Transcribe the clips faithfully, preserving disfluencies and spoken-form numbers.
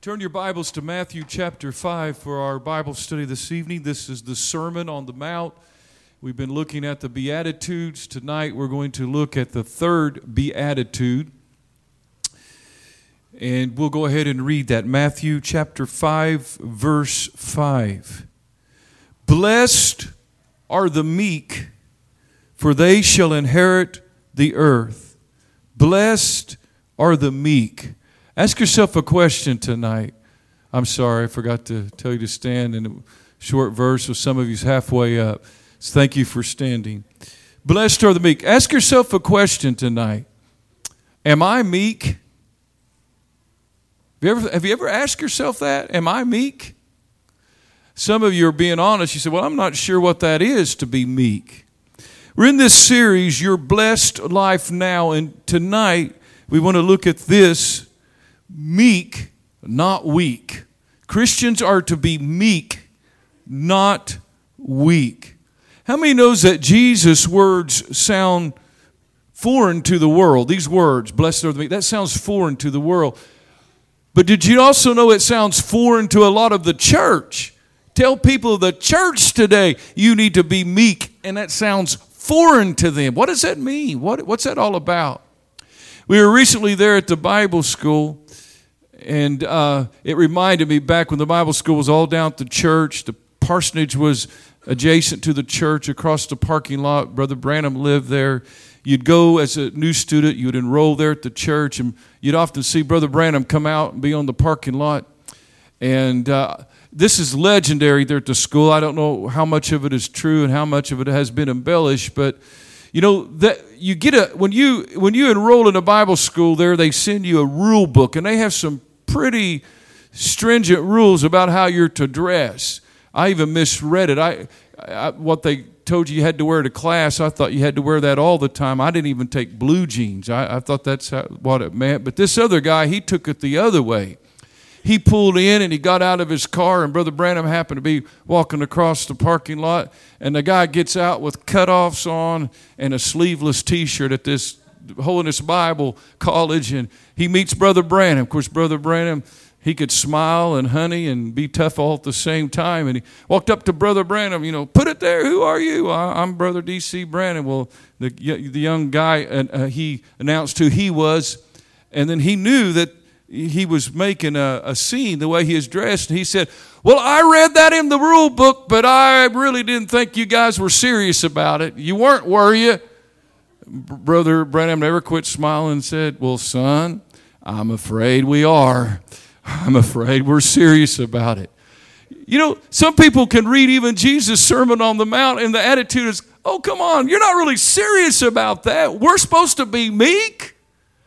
Turn your Bibles to Matthew chapter five for our Bible study this evening. This is the Sermon on the Mount. We've been looking at the Beatitudes. Tonight we're going to look at the third Beatitude. And we'll go ahead and read that. Matthew chapter five, verse five. Blessed are the meek, for they shall inherit the earth. Blessed are the meek. Ask yourself a question tonight. I'm sorry, I forgot to tell you to stand in a short verse, so some of you's halfway up. So thank you for standing. Blessed are the meek. Ask yourself a question tonight. Am I meek? Have you ever, have you ever asked yourself that? Am I meek? Some of you are being honest. You say, well, I'm not sure what that is to be meek. We're in this series, Your Blessed Life Now, and tonight we want to look at this. Meek, not weak. Christians are to be meek, not weak. How many knows that Jesus' words sound foreign to the world? These words, blessed are the meek, that sounds foreign to the world. But did you also know it sounds foreign to a lot of the church? Tell people of the church today, you need to be meek, and that sounds foreign to them. What does that mean? What, what's that all about? We were recently there at the Bible school, and uh, it reminded me back when the Bible school was all down at the church. The parsonage was adjacent to the church across the parking lot. Brother Branham lived there. You'd go as a new student, you would enroll there at the church, and you'd often see Brother Branham come out and be on the parking lot. And uh, this is legendary there at the school. I don't know how much of it is true and how much of it has been embellished, but you know that you get a when you when you enroll in a Bible school there, they send you a rule book, and they have some pretty stringent rules about how you're to dress. I even misread it. I, I what they told you you had to wear to class, I thought you had to wear that all the time. I didn't even take blue jeans. I, I thought that's how, what it meant. But this other guy, he took it the other way. He pulled in and he got out of his car, and Brother Branham happened to be walking across the parking lot, and the guy gets out with cutoffs on and a sleeveless T-shirt at this Holiness Bible College, and he meets Brother Branham. Of course, Brother Branham, he could smile and honey and be tough all at the same time, and he walked up to Brother Branham, you know, put it there, who are you? I'm Brother D C Branham. Well, the, the young guy, uh, he announced who he was, and then he knew that he was making a, a scene the way he is dressed, and he said, well, I read that in the rule book, but I really didn't think you guys were serious about it. You weren't, were you? Brother Branham never quit smiling and said, well, son, I'm afraid we are. I'm afraid we're serious about it. You know, some people can read even Jesus' Sermon on the Mount, and the attitude is, oh, come on, you're not really serious about that. We're supposed to be meek.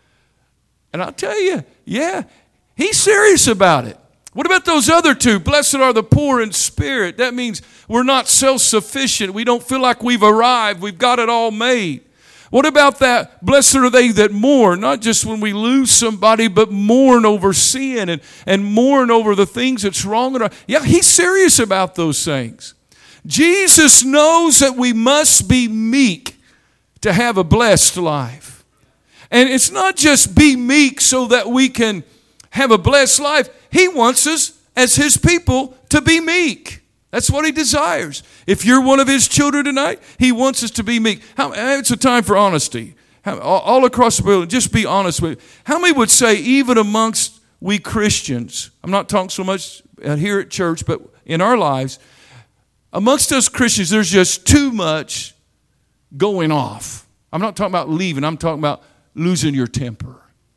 And I'll tell you, yeah, he's serious about it. What about those other two? Blessed are the poor in spirit. That means we're not self-sufficient. We don't feel like we've arrived. We've got it all made. What about that? Blessed are they that mourn, not just when we lose somebody, but mourn over sin and, and mourn over the things that's wrong in our. Yeah, he's serious about those things. Jesus knows that we must be meek to have a blessed life. And it's not just be meek so that we can have a blessed life. He wants us as his people to be meek. That's what he desires. If you're one of his children tonight, he wants us to be meek. How, it's a time for honesty. How, all, all across the world, just be honest with you. How many would say, even amongst we Christians, I'm not talking so much here at church, but in our lives, amongst us Christians, there's just too much going off. I'm not talking about leaving. I'm talking about losing your temper.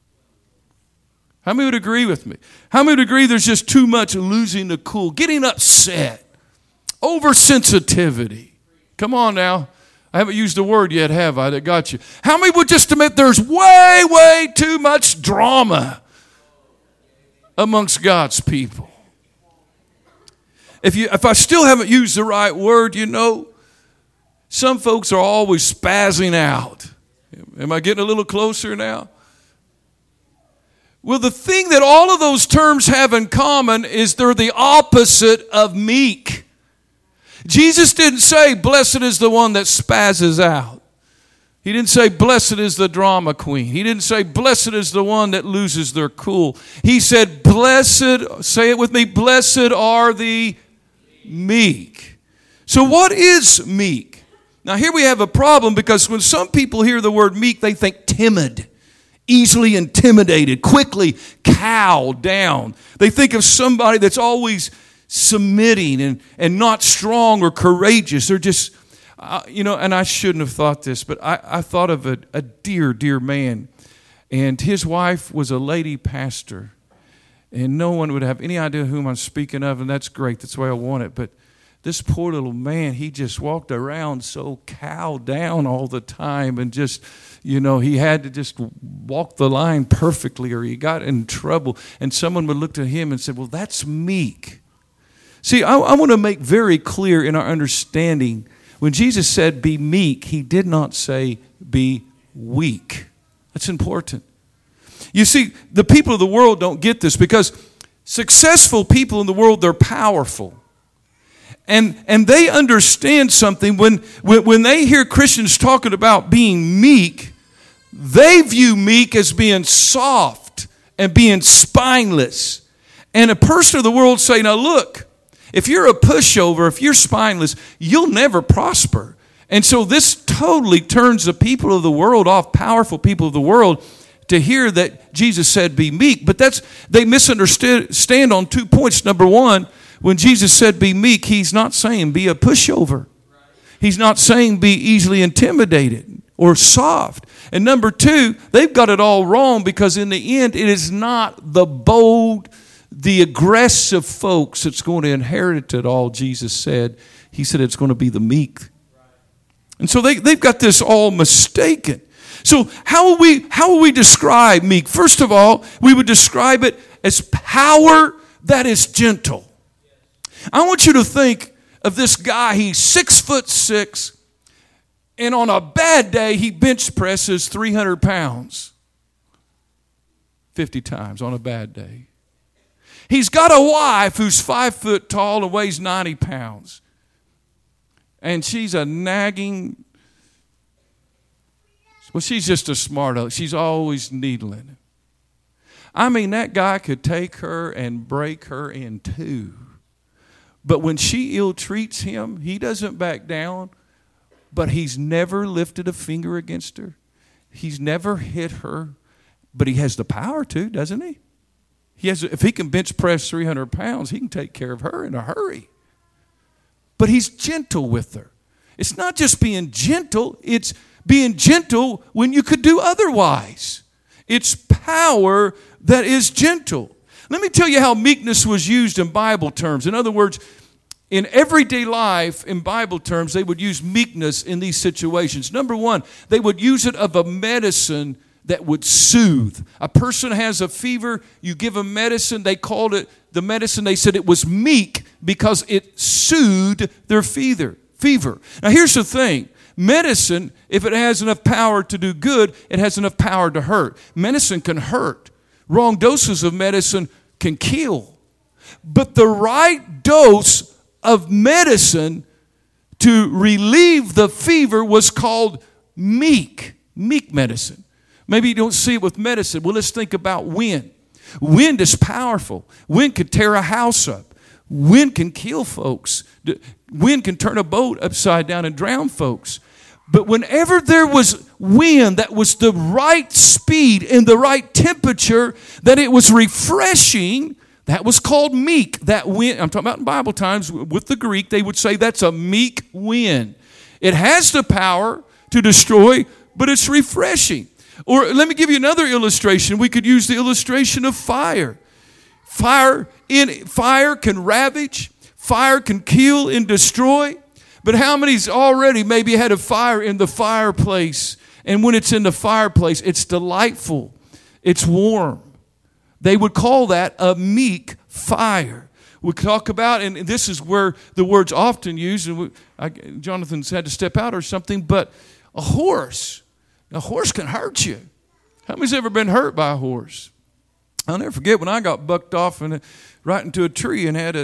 How many would agree with me? How many would agree there's just too much losing the cool, getting upset? Oversensitivity. Come on now. I haven't used the word yet, have I, that got you? How many would just admit there's way, way too much drama amongst God's people? If you, if I still haven't used the right word, you know, some folks are always spazzing out. Am I getting a little closer now? Well, the thing that all of those terms have in common is they're the opposite of meek. Jesus didn't say, blessed is the one that spazzes out. He didn't say, blessed is the drama queen. He didn't say, blessed is the one that loses their cool. He said, blessed, say it with me, blessed are the meek. So what is meek? Now here we have a problem, because when some people hear the word meek, they think timid, easily intimidated, quickly cowed down. They think of somebody that's always submitting and, and not strong or courageous. They're just... Uh, you know, and I shouldn't have thought this, but I, I thought of a, a dear, dear man. And his wife was a lady pastor. And no one would have any idea whom I'm speaking of, and that's great. That's the way I want it. But this poor little man, he just walked around so cowed down all the time. And just, you know, he had to just walk the line perfectly, or he got in trouble. And someone would look to him and say, well, that's meek. See, I, I want to make very clear in our understanding, when Jesus said, be meek, he did not say, be weak. That's important. You see, the people of the world don't get this, because successful people in the world, they're powerful. And, and they understand something. When, when, when they hear Christians talking about being meek, they view meek as being soft and being spineless. And a person of the world say, now look, if you're a pushover, if you're spineless, you'll never prosper. And so this totally turns the people of the world off, powerful people of the world, to hear that Jesus said be meek. But that's, they misunderstand on two points. Number one, when Jesus said be meek, he's not saying be a pushover. He's not saying be easily intimidated or soft. And number two, they've got it all wrong, because in the end, it is not the bold, the aggressive folks that's going to inherit it all. Jesus said, he said it's going to be the meek. And so they, they've got this all mistaken. So how will we, how will we describe meek? First of all, we would describe it as power that is gentle. I want you to think of this guy. He's six foot six, and on a bad day, he bench presses three hundred pounds. fifty times on a bad day. He's got a wife who's five foot tall and weighs ninety pounds. And she's a nagging, well, she's just a smart aleck. She's always needling. I mean, that guy could take her and break her in two. But when she ill-treats him, he doesn't back down. But he's never lifted a finger against her. He's never hit her. But he has the power to, doesn't he? He has, if he can bench press three hundred pounds, he can take care of her in a hurry. But he's gentle with her. It's not just being gentle. It's being gentle when you could do otherwise. It's power that is gentle. Let me tell you how meekness was used in Bible terms. In other words, in everyday life, in Bible terms, they would use meekness in these situations. Number one, they would use it of a medicine that would soothe. A person has a fever, you give them medicine. They called it, the medicine, they said it was meek because it soothed their fever. Fever. Now here's the thing. Medicine, if it has enough power to do good, it has enough power to hurt. Medicine can hurt. Wrong doses of medicine can kill. But the right dose of medicine to relieve the fever was called meek. Meek medicine. Maybe you don't see it with medicine. Well, let's think about wind. Wind is powerful. Wind could tear a house up. Wind can kill folks. Wind can turn a boat upside down and drown folks. But whenever there was wind that was the right speed and the right temperature, that it was refreshing, that was called meek. That wind, I'm talking about in Bible times with the Greek, they would say that's a meek wind. It has the power to destroy, but it's refreshing. Or let me give you another illustration. We could use the illustration of fire. Fire in fire can ravage. Fire can kill and destroy. But how many's already maybe had a fire in the fireplace? And when it's in the fireplace, it's delightful. It's warm. They would call that a meek fire. We talk about, and this is where the word's often used, and we, I, Jonathan's had to step out or something, but a horse. A horse can hurt you. How many's ever been hurt by a horse? I'll never forget when I got bucked off and right into a tree and had a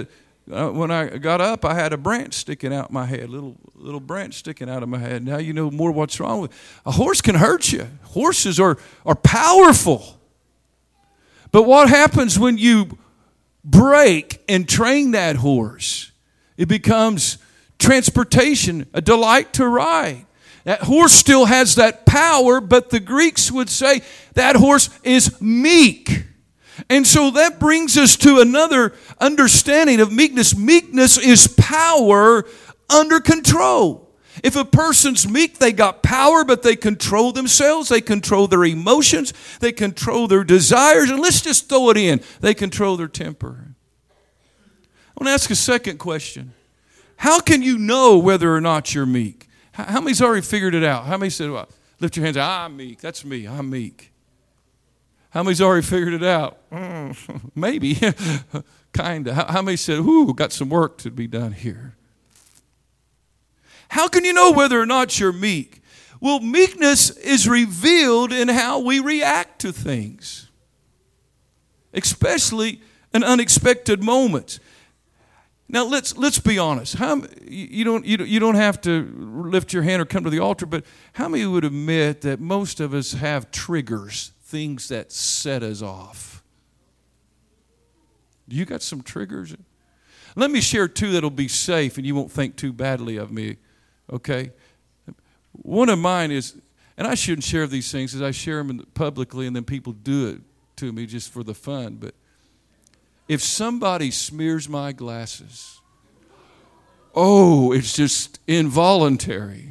uh, when I got up, I had a branch sticking out my head, little little branch sticking out of my head. Now you know more what's wrong with it. A horse can hurt you. Horses are, are powerful. But what happens when you break and train that horse? It becomes transportation, a delight to ride. That horse still has that power, but the Greeks would say that horse is meek. And so that brings us to another understanding of meekness. Meekness is power under control. If a person's meek, they got power, but they control themselves. They control their emotions. They control their desires. And let's just throw it in. They control their temper. I want to ask a second question. How can you know whether or not you're meek? How many's already figured it out? How many said, well, lift your hands, I'm meek. That's me. I'm meek. How many's already figured it out? Mm, maybe. kind of. How, how many said, ooh, got some work to be done here? How can you know whether or not you're meek? Well, meekness is revealed in how we react to things, especially in unexpected moments. Now let's let's be honest. How you don't you don't you don't have to lift your hand or come to the altar, but how many would admit that most of us have triggers, things that set us off? You got some triggers? Let me share two that'll be safe, and you won't think too badly of me. Okay, one of mine is, and I shouldn't share these things because I share them publicly, and then people do it to me just for the fun, but. If somebody smears my glasses, oh, it's just involuntary.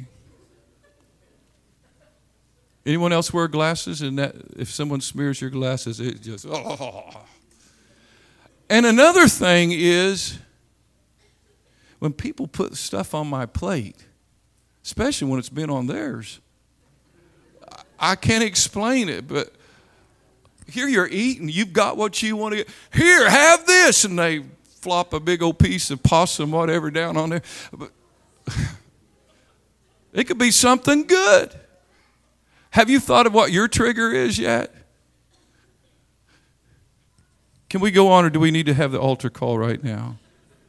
Anyone else wear glasses? And that if someone smears your glasses, it just, oh. And another thing is when people put stuff on my plate, especially when it's been on theirs, I can't explain it, but here you're eating, you've got what you want to get. Here, have this. And they flop a big old piece of possum, whatever, down on there. But it could be something good. Have you thought of what your trigger is yet? Can we go on, or do we need to have the altar call right now?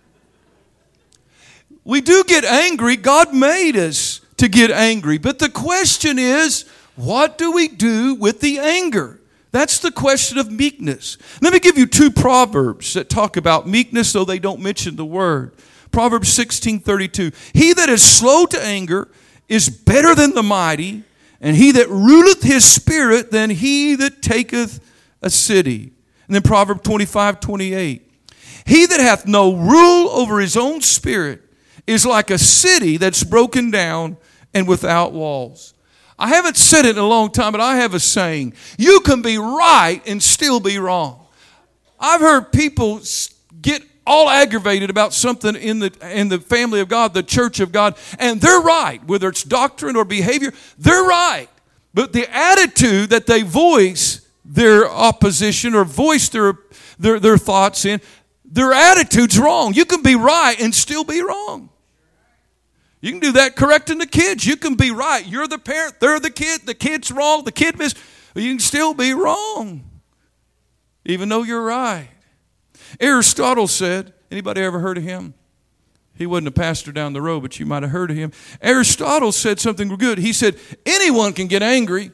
We do get angry. God made us to get angry. But the question is, what do we do with the anger? That's the question of meekness. Let me give you two proverbs that talk about meekness, though they don't mention the word. Proverbs sixteen thirty-two. He that is slow to anger is better than the mighty, and he that ruleth his spirit than he that taketh a city. And then Proverbs twenty-five twenty-eight. He that hath no rule over his own spirit is like a city that's broken down and without walls. I haven't said it in a long time, but I have a saying. You can be right and still be wrong. I've heard people get all aggravated about something in the in the family of God, the church of God, and they're right. Whether it's doctrine or behavior, they're right. But the attitude that they voice their opposition or voice their their, their thoughts in, their attitude's wrong. You can be right and still be wrong. You can do that correcting the kids. You can be right. You're the parent. They're the kid. The kid's wrong. The kid missed. You can still be wrong, even though you're right. Aristotle said, anybody ever heard of him? He wasn't a pastor down the road, but you might have heard of him. Aristotle said something good. He said, anyone can get angry.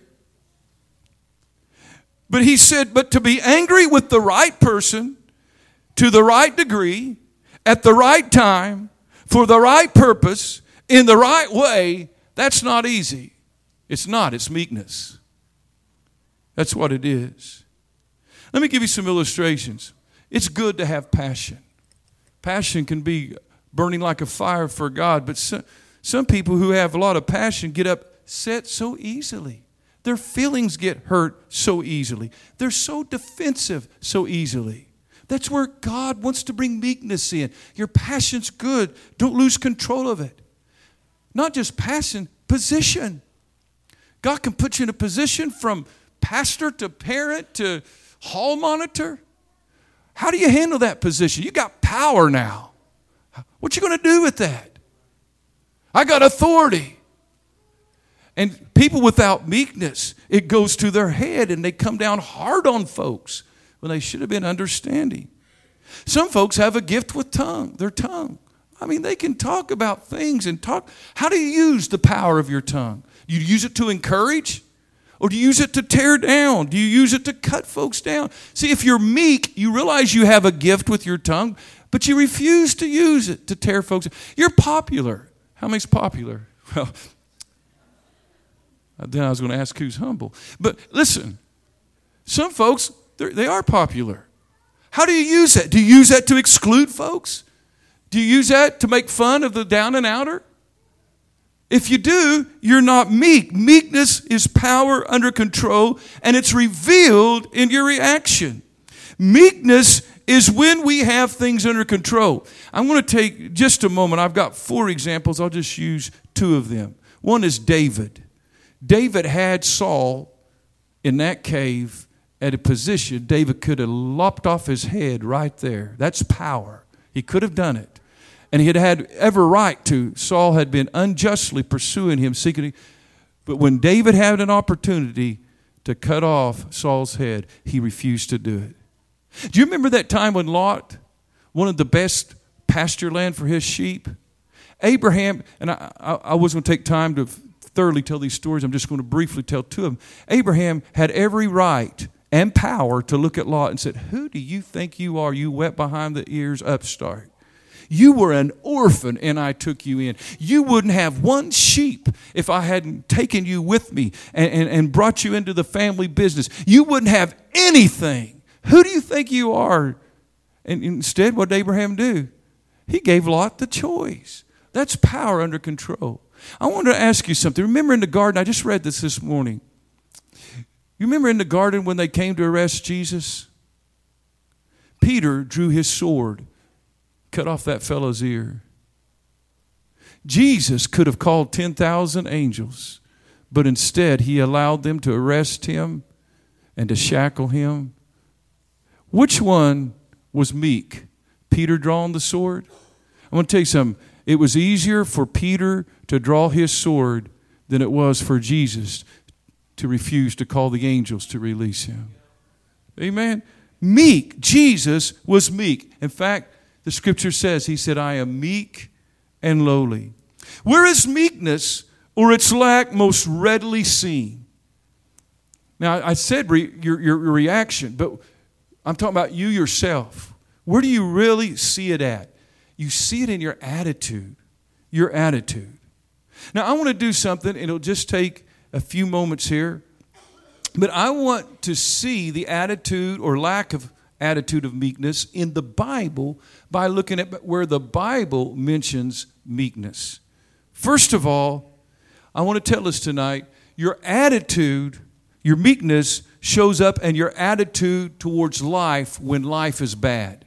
But he said, but to be angry with the right person, to the right degree, at the right time, for the right purpose, in the right way, that's not easy. It's not. It's meekness. That's what it is. Let me give you some illustrations. It's good to have passion. Passion can be burning like a fire for God, but some, some people who have a lot of passion get upset so easily. Their feelings get hurt so easily. They're so defensive so easily. That's where God wants to bring meekness in. Your passion's good. Don't lose control of it. Not just passion, position. God can put you in a position from pastor to parent to hall monitor. How do you handle that position? You got power now. What you going to do with that? I got authority. And people without meekness, it goes to their head and they come down hard on folks when they should have been understanding. Some folks have a gift with tongue, their tongue. I mean, they can talk about things and talk. How do you use the power of your tongue? Do you use it to encourage? Or do you use it to tear down? Do you use it to cut folks down? See, if you're meek, you realize you have a gift with your tongue, but you refuse to use it to tear folks down. You're popular. How many's popular? Well, then I was going to ask who's humble. But listen, some folks, they are popular. How do you use that? Do you use that to exclude folks? Do you use that to make fun of the down and outer? If you do, you're not meek. Meekness is power under control, and it's revealed in your reaction. Meekness is when we have things under control. I'm going to take just a moment. I've got four examples. I'll just use two of them. One is David. David had Saul in that cave at a position David could have lopped off his head right there. That's power. He could have done it. And he had had every right to. Saul had been unjustly pursuing him, seeking him. But when David had an opportunity to cut off Saul's head, he refused to do it. Do you remember that time when Lot wanted the best pasture land for his sheep? Abraham, and I, I, I wasn't going to take time to thoroughly tell these stories. I'm just going to briefly tell two of them. Abraham had every right and power to look at Lot and said, "Who do you think you are, you wet behind the ears upstart? You were an orphan and I took you in. You wouldn't have one sheep if I hadn't taken you with me and, and, and brought you into the family business. You wouldn't have anything. Who do you think you are?" And instead, what did Abraham do? He gave Lot the choice. That's power under control. I want to ask you something. Remember in the garden, I just read this this morning. You remember in the garden when they came to arrest Jesus? Peter drew his sword, cut off that fellow's ear. Jesus could have called ten thousand angels, but instead he allowed them to arrest him and to shackle him. Which one was meek? Peter drawing the sword? I want to tell you something. It was easier for Peter to draw his sword than it was for Jesus to refuse to call the angels to release him. Amen? Meek. Jesus was meek. In fact, the scripture says, he said, "I am meek and lowly." Where is meekness or its lack most readily seen? Now, I said re- your, your reaction, but I'm talking about you yourself. Where do you really see it at? You see it in your attitude. Your attitude. Now, I want to do something. It'll just take a few moments here. But I want to see the attitude or lack of attitude of meekness in the Bible by looking at where the Bible mentions meekness. First of all, I want to tell us tonight, your attitude, your meekness shows up in your attitude towards life when life is bad.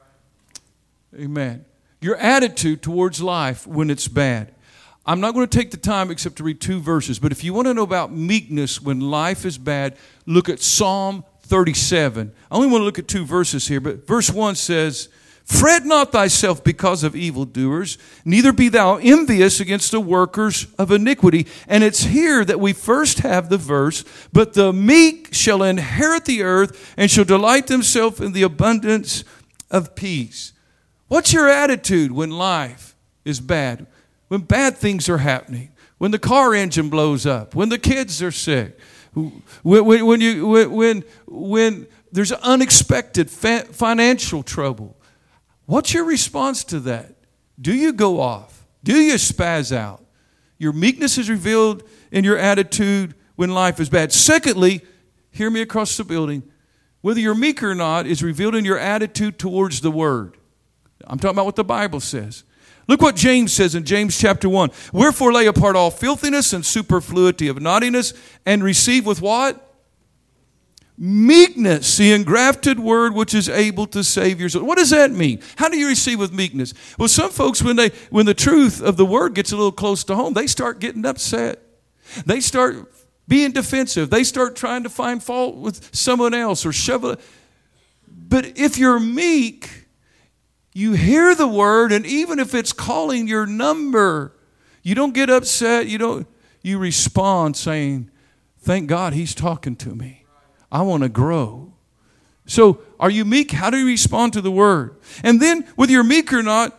Amen. Your attitude towards life when it's bad. I'm not going to take the time except to read two verses, but if you want to know about meekness when life is bad, look at Psalm thirty-seven. I only want to look at two verses here, but verse one says, "Fret not thyself because of evildoers, neither be thou envious against the workers of iniquity." And it's here that we first have the verse, "But the meek shall inherit the earth and shall delight themselves in the abundance of peace." What's your attitude when life is bad? When bad things are happening? When the car engine blows up? When the kids are sick? When, when, when, you, when, when there's unexpected fa- financial trouble? What's your response to that? Do you go off? Do you spaz out? Your meekness is revealed in your attitude when life is bad. Secondly, hear me across the building, whether you're meek or not is revealed in your attitude towards the Word. I'm talking about what the Bible says. Look what James says in James chapter one. "Wherefore lay apart all filthiness and superfluity of naughtiness, and receive with" what? "Meekness, the engrafted word which is able to save your soul." What does that mean? How do you receive with meekness? Well, some folks, when they when the truth of the word gets a little close to home, they start getting upset. They start being defensive. They start trying to find fault with someone else or shove it. But if you're meek, you hear the word, and even if it's calling your number, you don't get upset. You don't. You respond saying, "Thank God he's talking to me. I want to grow." So, are you meek? How do you respond to the word? And then, whether you're meek or not,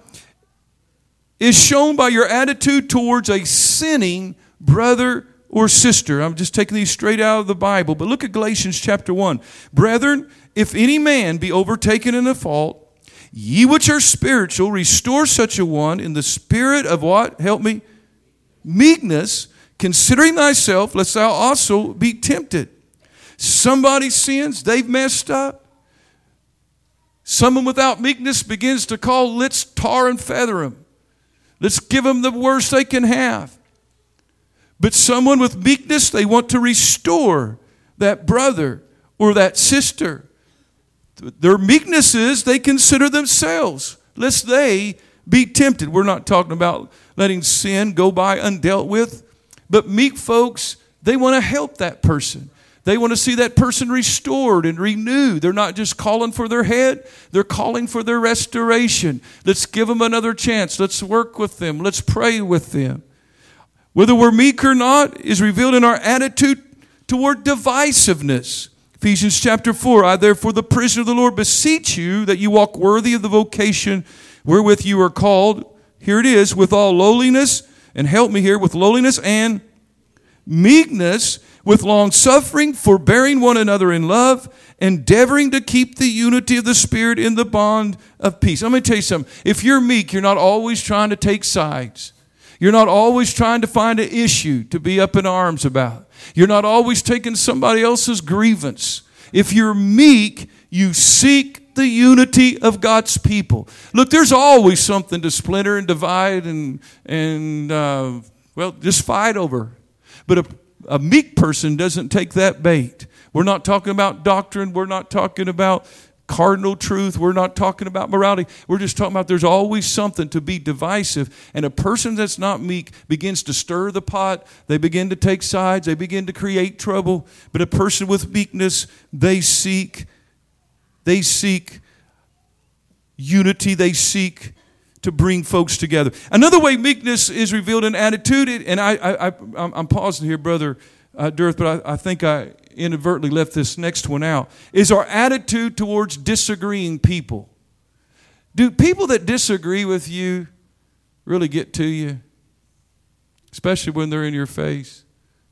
is shown by your attitude towards a sinning brother or sister. I'm just taking these straight out of the Bible. But look at Galatians chapter one. Brethren, if any man be overtaken in a fault, ye which are spiritual, restore such a one in the spirit of what? Help me. Meekness, considering thyself, lest thou also be tempted. Somebody sins, they've messed up. Someone without meekness begins to call, let's tar and feather them. Let's give them the worst they can have. But someone with meekness, they want to restore that brother or that sister. Their meekness is they consider themselves, lest they be tempted. We're not talking about letting sin go by undealt with. But meek folks, they want to help that person. They want to see that person restored and renewed. They're not just calling for their head. They're calling for their restoration. Let's give them another chance. Let's work with them. Let's pray with them. Whether we're meek or not is revealed in our attitude toward divisiveness. Ephesians chapter four, I therefore, the prisoner of the Lord, beseech you that you walk worthy of the vocation wherewith you are called. Here it is, with all lowliness, and help me here, with lowliness and meekness, with long suffering, forbearing one another in love, endeavoring to keep the unity of the Spirit in the bond of peace. I'm going to tell you something. If you're meek, you're not always trying to take sides. You're not always trying to find an issue to be up in arms about. You're not always taking somebody else's grievance. If you're meek, you seek the unity of God's people. Look, there's always something to splinter and divide and, and uh, well, just fight over. But a A meek person doesn't take that bait. We're not talking about doctrine. We're not talking about cardinal truth. We're not talking about morality. We're just talking about there's always something to be divisive. And a person that's not meek begins to stir the pot. They begin to take sides. They begin to create trouble. But a person with meekness, they seek, they seek unity. They seek to bring folks together. Another way meekness is revealed in attitude, and I, I, I, I'm pausing here, Brother uh, Dirth, but I, I think I inadvertently left this next one out, is our attitude towards disagreeing people. Do people that disagree with you really get to you? Especially when they're in your face?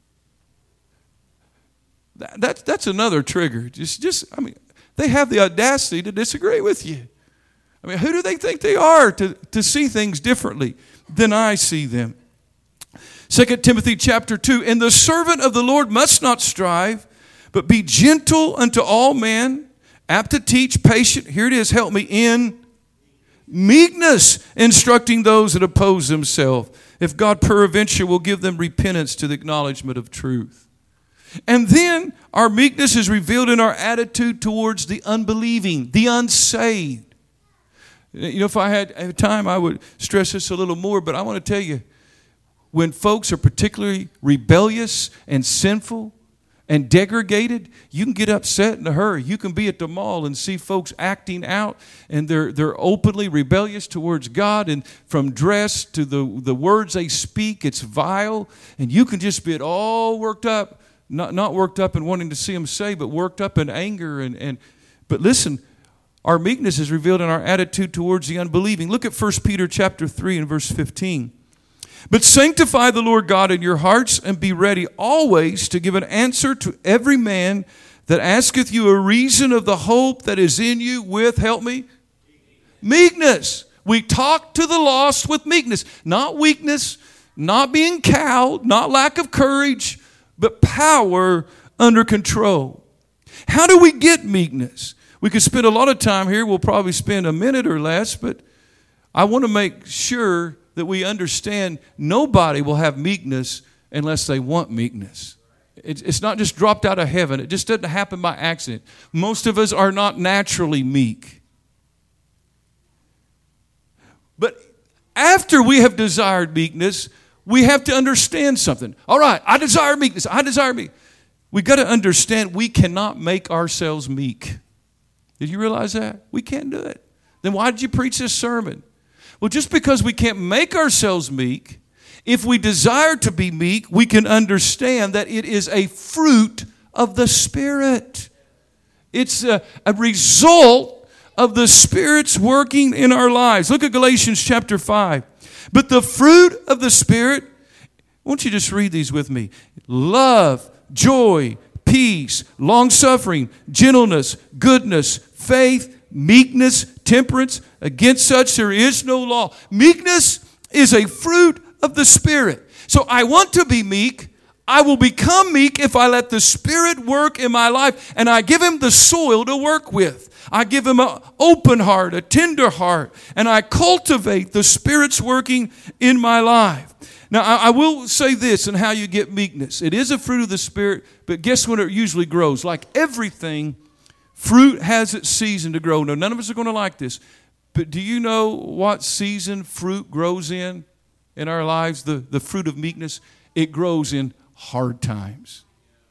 That, that's, that's another trigger. Just, just, I mean, they have the audacity to disagree with you. I mean, who do they think they are to, to see things differently than I see them? Second Timothy chapter two, and the servant of the Lord must not strive, but be gentle unto all men, apt to teach, patient, here it is, help me, in meekness, instructing those that oppose themselves, if God peradventure will give them repentance to the acknowledgement of truth. And then our meekness is revealed in our attitude towards the unbelieving, the unsaved. You know, if I had time, I would stress this a little more, but I want to tell you, when folks are particularly rebellious and sinful and degraded, you can get upset in a hurry. You can be at the mall and see folks acting out, and they're they're openly rebellious towards God, and from dress to the, the words they speak, it's vile, and you can just get all worked up, not, not worked up and wanting to see them saved, but worked up in anger. and, and But listen, our meekness is revealed in our attitude towards the unbelieving. Look at First Peter chapter three and verse fifteen. But sanctify the Lord God in your hearts, and be ready always to give an answer to every man that asketh you a reason of the hope that is in you with, help me, meekness. We talk to the lost with meekness. Not weakness, not being cowed, not lack of courage, but power under control. How do we get meekness? We could spend a lot of time here. We'll probably spend a minute or less, but I want to make sure that we understand nobody will have meekness unless they want meekness. It's not just dropped out of heaven. It just doesn't happen by accident. Most of us are not naturally meek. But after we have desired meekness, we have to understand something. All right, I desire meekness. I desire meekness. We've got to understand we cannot make ourselves meek. Did you realize that? We can't do it. Then why did you preach this sermon? Well, just because we can't make ourselves meek, if we desire to be meek, we can understand that it is a fruit of the Spirit. It's a, a result of the Spirit's working in our lives. Look at Galatians chapter five. But the fruit of the Spirit, won't you just read these with me? Love, joy, peace, long-suffering, gentleness, goodness, faith, meekness, temperance. Against such there is no law. Meekness is a fruit of the Spirit. So I want to be meek. I will become meek if I let the Spirit work in my life and I give Him the soil to work with. I give Him an open heart, a tender heart, and I cultivate the Spirit's working in my life. Now, I will say this and how you get meekness. It is a fruit of the Spirit, but guess when it usually grows? Like everything, fruit has its season to grow. Now, none of us are going to like this, but do you know what season fruit grows in in our lives? The, the fruit of meekness, it grows in hard times.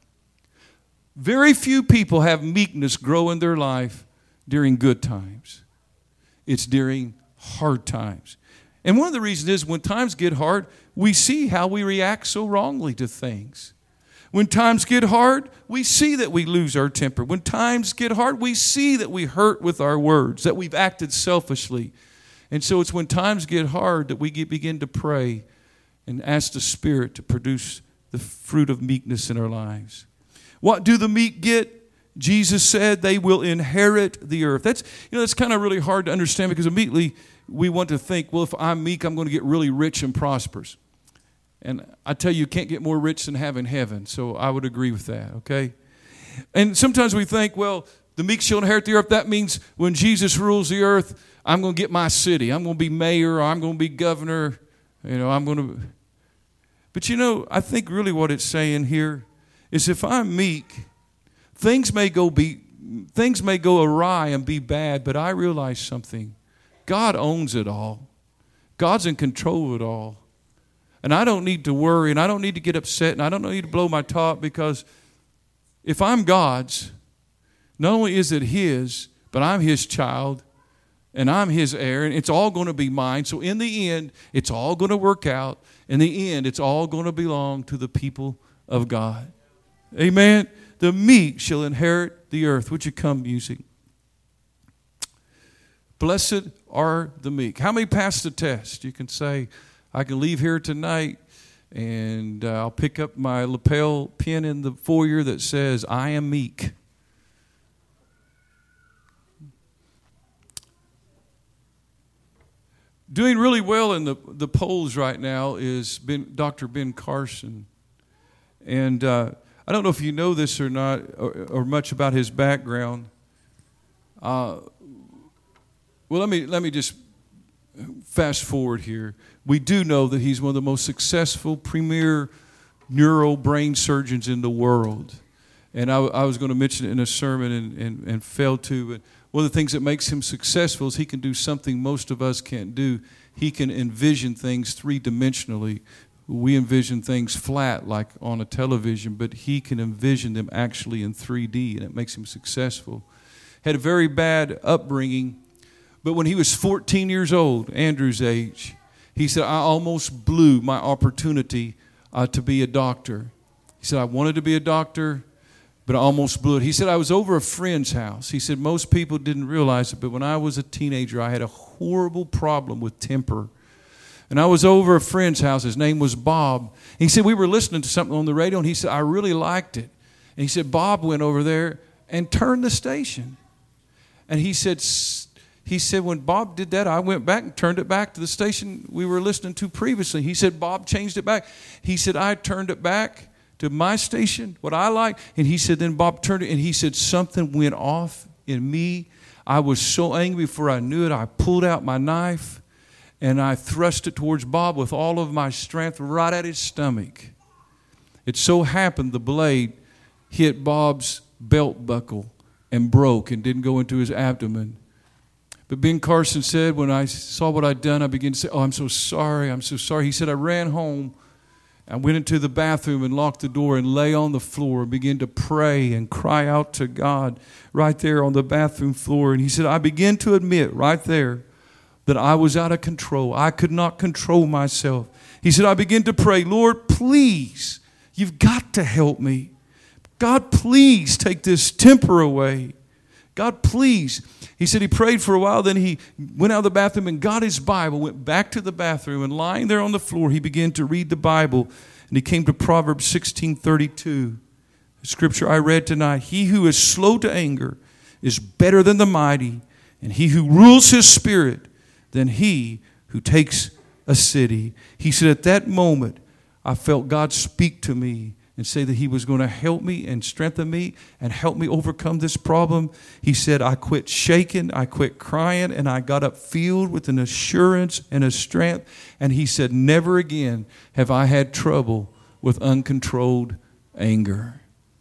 Very few people have meekness grow in their life during good times. It's during hard times. And one of the reasons is when times get hard, we see how we react so wrongly to things. When times get hard, we see that we lose our temper. When times get hard, we see that we hurt with our words, that we've acted selfishly. And so it's when times get hard that we get, begin to pray and ask the Spirit to produce the fruit of meekness in our lives. What do the meek get? Jesus said they will inherit the earth. That's, you know, that's kind of really hard to understand because immediately we want to think, well, if I'm meek, I'm going to get really rich and prosperous. And I tell you, you can't get more rich than having heaven. So I would agree with that, okay? And sometimes we think, well, the meek shall inherit the earth. That means when Jesus rules the earth, I'm going to get my city. I'm going to be mayor, or I'm going to be governor. You know, I'm going to... But you know, I think really what it's saying here is if I'm meek, things may go be things may go awry and be bad, but I realize something. God owns it all. God's in control of it all. And I don't need to worry, and I don't need to get upset, and I don't need to blow my top, because if I'm God's, not only is it His, but I'm His child, and I'm His heir, and it's all going to be mine. So in the end, it's all going to work out. In the end, it's all going to belong to the people of God. Amen. The meek shall inherit the earth. Would you come, music? Blessed are the meek. How many passed the test? You can say, I can leave here tonight and uh, I'll pick up my lapel pin in the foyer that says, I am meek. Doing really well in the, the polls right now is ben, Doctor Ben Carson. And uh, I don't know if you know this or not, or, or much about his background. Uh, well, let me let me just fast forward here. We do know that he's one of the most successful premier neuro brain surgeons in the world. And I, I was going to mention it in a sermon and, and, and failed to, but one of the things that makes him successful is he can do something most of us can't do. He can envision things three-dimensionally. We envision things flat, like on a television, but he can envision them actually in three D, and it makes him successful. Had a very bad upbringing, but when he was fourteen years old, Andrew's age, he said, I almost blew my opportunity uh, to be a doctor. He said, I wanted to be a doctor, but I almost blew it. He said, I was over a friend's house. He said, most people didn't realize it, but when I was a teenager, I had a horrible problem with temper. And I was over a friend's house. His name was Bob. He said, we were listening to something on the radio, and he said, I really liked it. And he said, Bob went over there and turned the station. And he said, he said, when Bob did that, I went back and turned it back to the station we were listening to previously. He said, Bob changed it back. He said, I turned it back to my station, what I like. And he said, then Bob turned it, and he said, something went off in me. I was so angry before I knew it. I pulled out my knife, and I thrust it towards Bob with all of my strength right at his stomach. It so happened the blade hit Bob's belt buckle and broke and didn't go into his abdomen. But Ben Carson said, when I saw what I'd done, I began to say, oh, I'm so sorry, I'm so sorry. He said, I ran home. I went into the bathroom and locked the door and lay on the floor and began to pray and cry out to God right there on the bathroom floor. And he said, I began to admit right there that I was out of control. I could not control myself. He said, I began to pray, Lord, please, you've got to help me. God, please take this temper away. God, please. He said he prayed for a while, then he went out of the bathroom and got his Bible, went back to the bathroom, and lying there on the floor, he began to read the Bible. And he came to Proverbs sixteen thirty-two, the scripture I read tonight. He who is slow to anger is better than the mighty, and he who rules his spirit than he who takes a city. He said, at that moment, I felt God speak to me and say that he was going to help me and strengthen me and help me overcome this problem. He said, I quit shaking, I quit crying, and I got up filled with an assurance and a strength. And he said, never again have I had trouble with uncontrolled anger.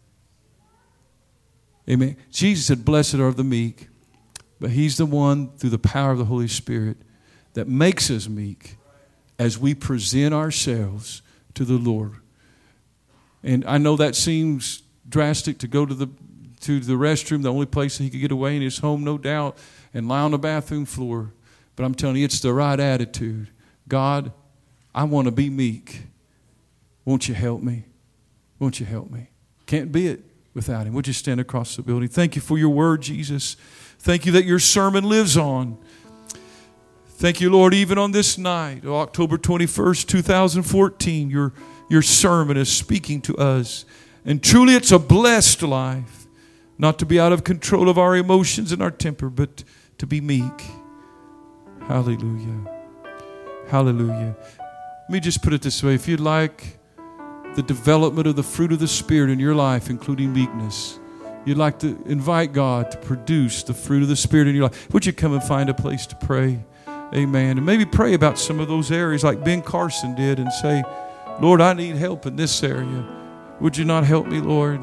Amen. Jesus said, blessed are the meek, but he's the one through the power of the Holy Spirit that makes us meek as we present ourselves to the Lord. And I know that seems drastic, to go to the to the restroom, the only place that he could get away in his home, no doubt, and lie on the bathroom floor. But I'm telling you, it's the right attitude. God, I want to be meek. Won't you help me? Won't you help me? Can't be it without him. Would you stand across the building? Thank you for your word, Jesus. Thank you that your sermon lives on. Thank you, Lord, even on this night, October twenty-first, two thousand fourteen, your, your sermon is speaking to us. And truly it's a blessed life, not to be out of control of our emotions and our temper, but to be meek. Hallelujah. Hallelujah. Let me just put it this way. If you'd like the development of the fruit of the Spirit in your life, including meekness, you'd like to invite God to produce the fruit of the Spirit in your life, would you come and find a place to pray? Amen. And maybe pray about some of those areas like Ben Carson did and say, Lord, I need help in this area. Would you not help me, Lord?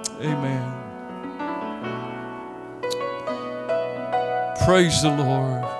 Amen. Praise the Lord.